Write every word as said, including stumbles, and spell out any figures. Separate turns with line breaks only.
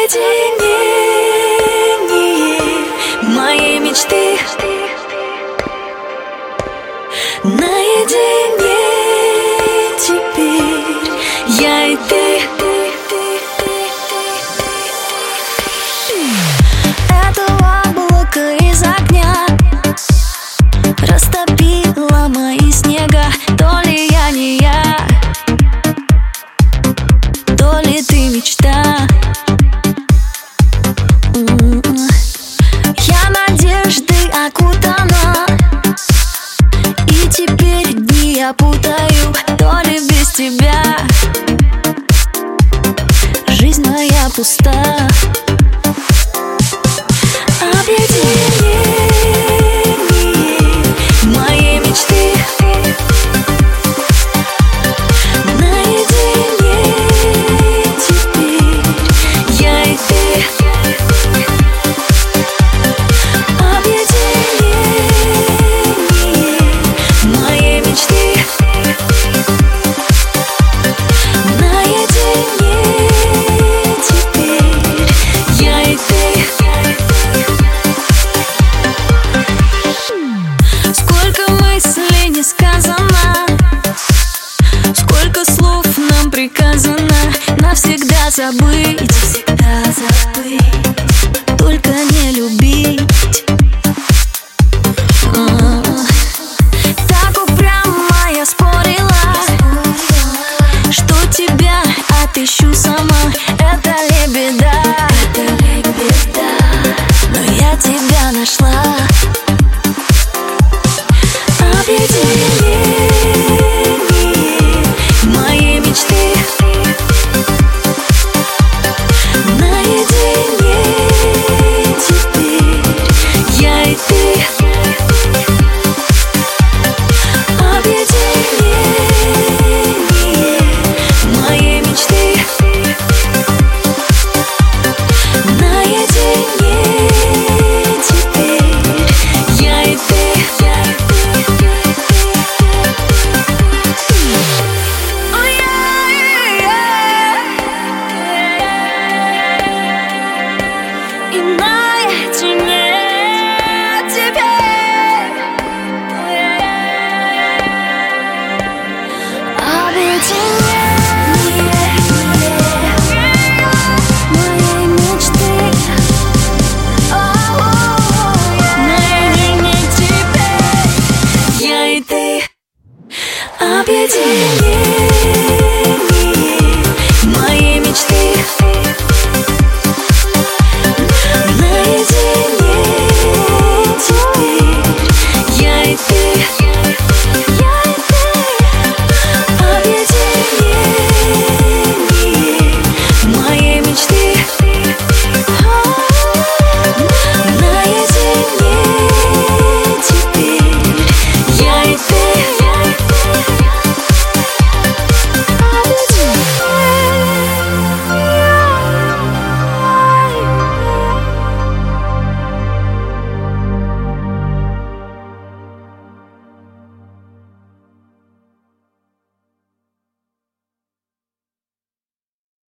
Объединение моей мечты. Наедине теперь я и ты. Это облако из огня растопило мои снега. То ли я не я, то ли ты мечта. Я надеждой окутана, и теперь дни я путаю. То ли без тебя жизнь моя пуста. Объединение моей мечты. Наедине теперь я и ты. Навсегда забыть, навсегда забыть, только не любить. А-а-а. Так упрямо я спорила, что тебя отыщу сама. Это ли беда? Это ли беда? Но я тебя нашла. Объединение